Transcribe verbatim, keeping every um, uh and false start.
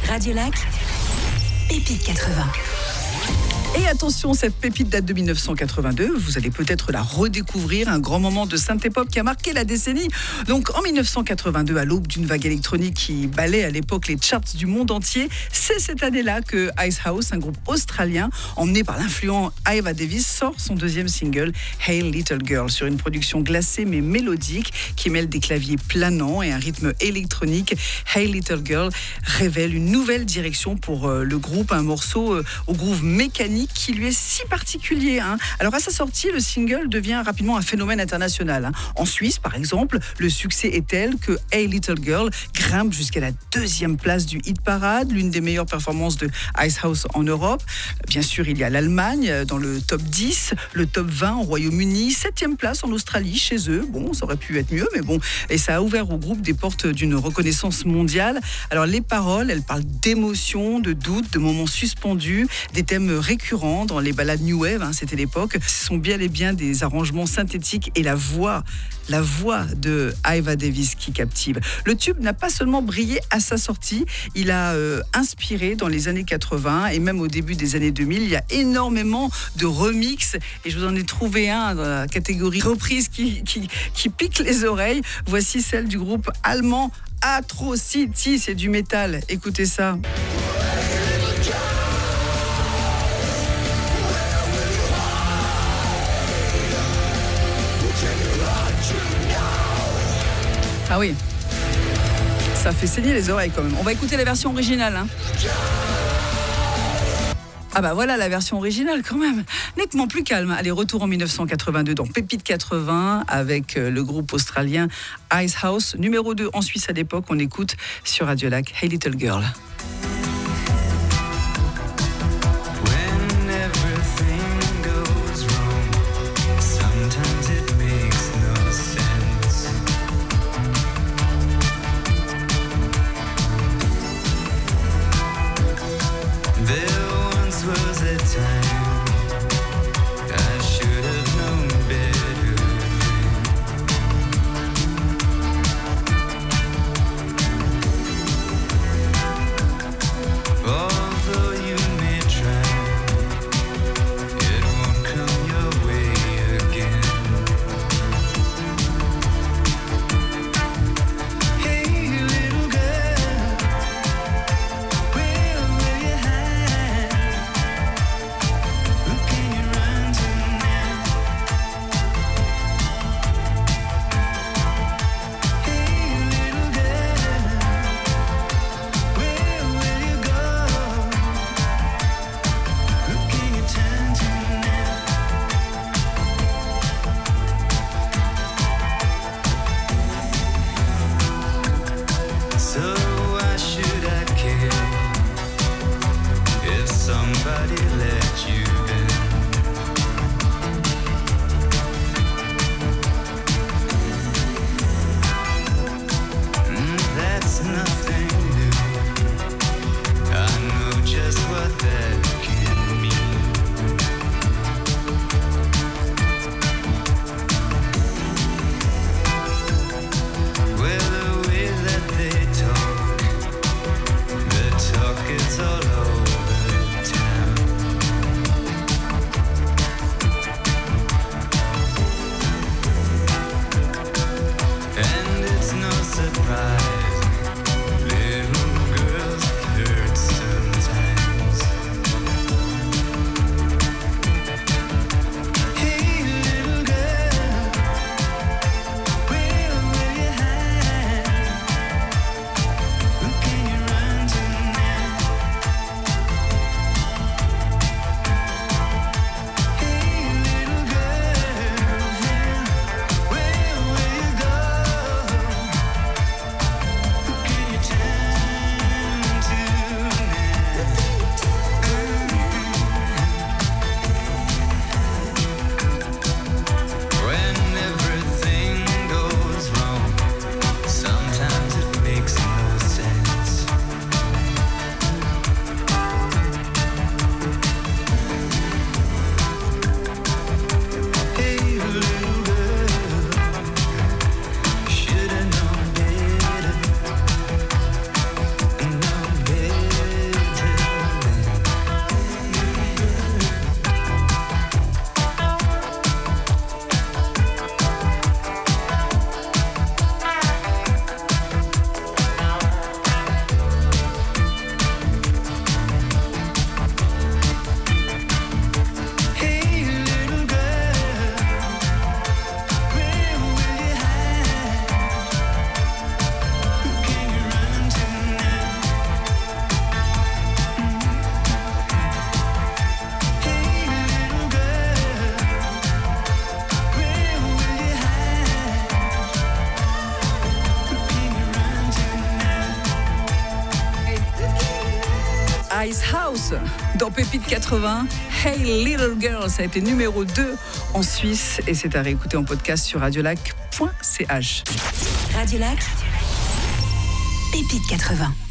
Radiolac, Pépite quatre-vingts. Et attention, cette pépite date de dix-neuf cent quatre-vingt-deux. Vous allez peut-être la redécouvrir, un grand moment de synth-pop qui a marqué la décennie. Donc en dix-neuf cent quatre-vingt-deux, à l'aube d'une vague électronique qui balait à l'époque les charts du monde entier, c'est cette année-là que Icehouse, un groupe australien emmené par l'influent Ava Davis, sort son deuxième single, Hey Little Girl, sur une production glacée mais mélodique qui mêle des claviers planants et un rythme électronique. Hey Little Girl révèle une nouvelle direction pour le groupe, un morceau au groove mécanique qui lui est si particulier. Hein. Alors à sa sortie, le single devient rapidement un phénomène international. Hein. En Suisse, par exemple, le succès est tel que Hey Little Girl grimpe jusqu'à la deuxième place du hit parade, l'une des meilleures performances de Icehouse en Europe. Bien sûr, il y a l'Allemagne dans le top dix, le top vingt au Royaume-Uni, septième place en Australie, chez eux. Bon, ça aurait pu être mieux, mais bon. Et ça a ouvert au groupe des portes d'une reconnaissance mondiale. Alors les paroles, elles parlent d'émotions, de doutes, de moments suspendus, des thèmes récurrents dans les ballades New Wave, hein, c'était l'époque. Ce sont bien et bien des arrangements synthétiques et la voix, la voix de Ava Davis qui captive. Le tube n'a pas seulement brillé à sa sortie, il a euh, inspiré dans les années quatre-vingts et même au début des années deux mille. Il y a énormément de remixes et je vous en ai trouvé un dans la catégorie reprise qui, qui, qui pique les oreilles. Voici celle du groupe allemand Atrocity, c'est du métal. Écoutez ça. Ah oui, ça fait saigner les oreilles quand même. On va écouter la version originale. Hein. Ah bah voilà la version originale quand même. Nettement plus calme. Allez, retour en dix-neuf cent quatre-vingt-deux dans Pépite quatre-vingts avec le groupe australien Icehouse. Numéro deux en Suisse à l'époque. On écoute sur Radiolac Hey Little Girl. Ice House dans Pépite quatre-vingts. Hey Little Girl, ça a été numéro deux en Suisse et c'est à réécouter en podcast sur radiolac point c h. Radiolac, Pépite quatre-vingts.